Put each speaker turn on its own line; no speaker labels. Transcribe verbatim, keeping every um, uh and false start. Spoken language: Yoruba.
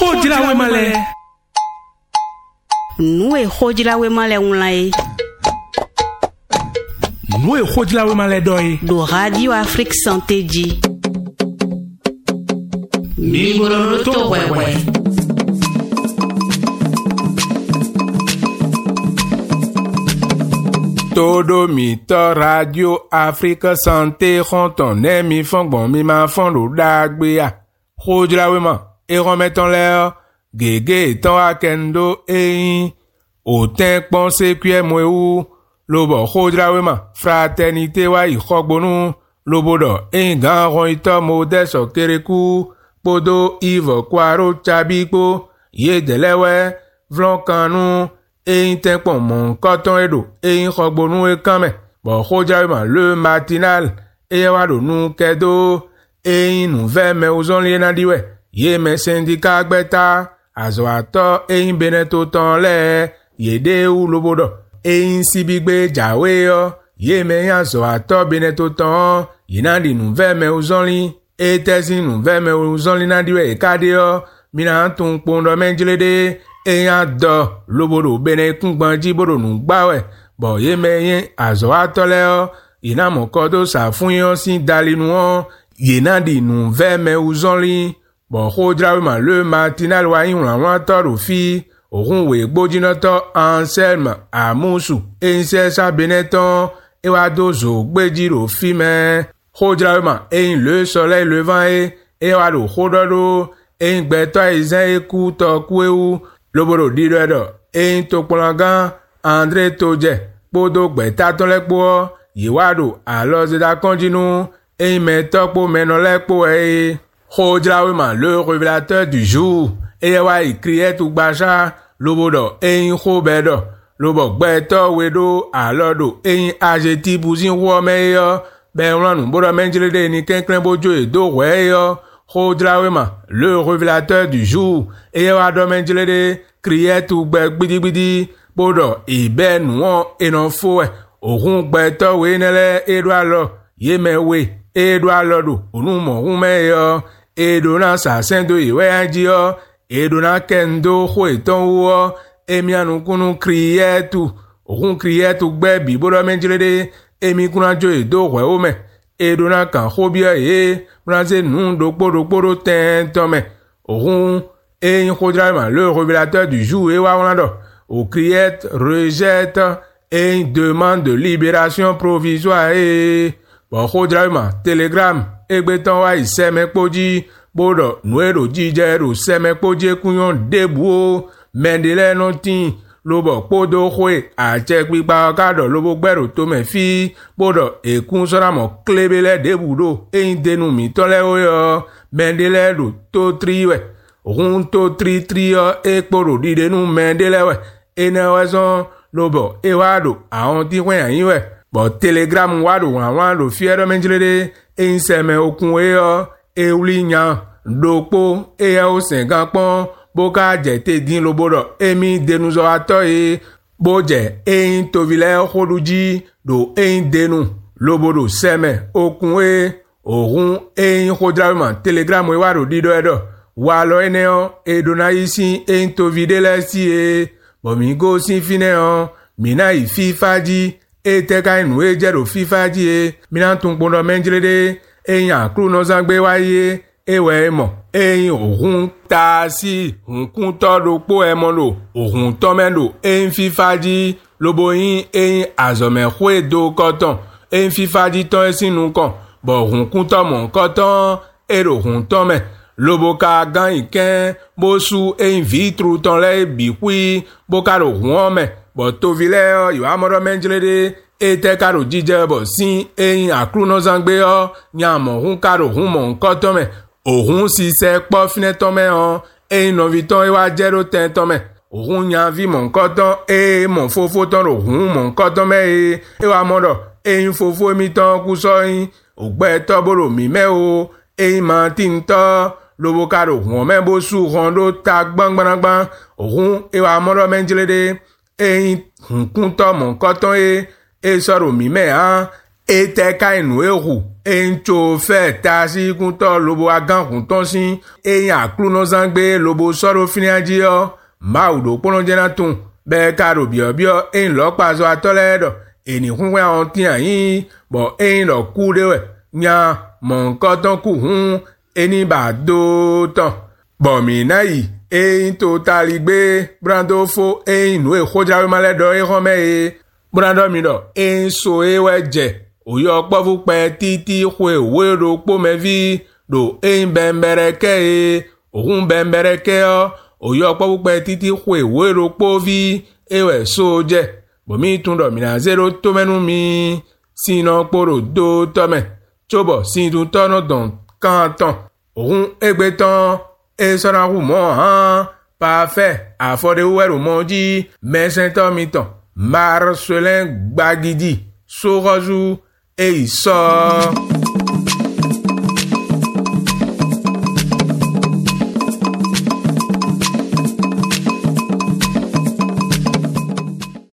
Khojila we male.
Nous e khojila we male unlai.
Nous e khojila we male doi.
Do Radio Afrique Santé Di.
Mingolo to wewe. Todo mi to Radio Afrique Santé Ronton e mi fon bon mi ma fon do dagbe ya. Khojila we ma e remet en l'air. Gege ton akendo e oten pense kue mwe ou lobo khojila we ma fraternité wa i khogbonu lobodo e gan ron ito modeso kereku podo ivo kwaro chabiko ye delewe vlon kanu e ten pon mon koton edo e khogbonu e kame bo khojila we ma le matinal e wa do nu kedo e nu ve me uzon li na diwe ye me syndicat gbeta azo ato eyin beneto ton le yede u lobodo eyin sibigbe jawe yo ye me azo ato beneto ton yinandi nu veme uzonli etesi nu veme uzonli na diwe ekade yo mina tun pondo menjlede eyin ado lobodo bene kungbanji bodo nu gbawe bo ye me yin azo ato le yo yinamo kodo sa fun yo sin dalinu on yinandi nu veme uzonli bon khojila we ma le matinal wa yin ran toro fi ohun we gbojinoto Anselme Amusu ense sa beneton e wa dozo gbejiro fi me khojila we ma eyin le soleil levant e e wa do khododo eyin gbeto izan eku to kuewu lobodo diredo eyin to polongan André Toje podo gbeta ton lepo yiwado aloze da konjinu eyin metopo menolepo e Khojila we ma le révélateur du jour e wa ikriye tu gbaja lobodo eyin khobedo lobo gbeto wedo alodo eyin ajeti buzin wo meyo be ranu bodo menjlede ni kenkren bojo edo weyo Khojila we ma le révélateur du jour e wa do menjlede kriye tu gbe gbidigbidi bodo ibe nuwon enon fo e ohun gbeto we nele edo alo yemewe edo alodo onumo hun meyo edona sa sendo iwe anjio edona kendo ho eton wo emianu kunu krietu ohun krietu gbe bi bodo menjlede emi kuna jo edo we o me edona kan hobia e branze nu do podo podo ten tome ohun eyin Khojila ma le révélateur du jour e wa wonado o criette rejette et demande de libération provisoire e bon Khojila ma telegram egbeton wa iseme poji bodo nuero jijero seme poji kunyon debu mendele notin lobo podo khwe ache pipa kado lobo gbero to me fi bodo ekun sora mo klebele debudo eyin denu mi tole oyo mendele do to triwe run to tri trio ekporo didenu mendele we eneweson lobo ewado awon ti wen yin we bo telegram wado wan do fiero menjlede eyin seme okun eyo ewlinya dopo eya o sengan pon boka jete din lobodo emi denuzo ato e boje eyin tovile khoduji do eyin denu lobodo seme okun e orun eyin Khojila ma telegram we wado dido edo walo eneo edona isi eyin tovidele si e bomi go sin fineo mina ifi faji eteka inu ejero fifaji e mina tun pondo menjlede eyin akru no zangbe waye ewe mo eyin ohun ta si nkun to do po e mo lo ohun to mendo eyin fifaji loboyin eyin azome khwe do koton eyin fifaji ton sinu kan bo ohun kun to mo koton ero ohun to me lobo ka gan iken bo su eyin vitru ton le biqui bo ka ro hun me bo to vile yo amodo menjlede ete karo jije bo sin eyin akru no zangbe o nyamo hun karo hun mo nkan to me ohun si se po fine to me on eyin no viton e wa jero ten to me ohun yan vi mo nkan to e mo fofo ton ro hun mo nkan to me e e wa modo eyin fofo mi ton ku so yin ogbe to boro mi me o eyin ma tin to lobo karo hun me bo su rondo ta gbangbangban ohun e wa modo menjlede eyin hun kun to mo nkan to e e sọ̀rọ̀ mi me han ete ka inu ehu encho fe tasi kunto lobo agan kunton sin eyan akluno zangbe lobo soro finiaji o maudo pono jena tun be karo bio bio en lo pazo atoledo eni hunwe on ti ayin bo en lo ku dewe nya mon koton ku hun eni ba do ton bo mi nayi en totali gbe brando fo en nu e khojawe maledo e home e brando mi do en so e weje oyo povu pe titi khwe wero po mevi do en bembereke e ohun bembereke o oyo povu pe titi khwe wero po vi ewe soje bomi tundo mina zero to menu mi sino poro do tome chobo sin tu tono don kanton ohun egbetan e sora hu mo han parfait afode wero moji mesen mi ton Marcelin Gbagidi Sorozu e iso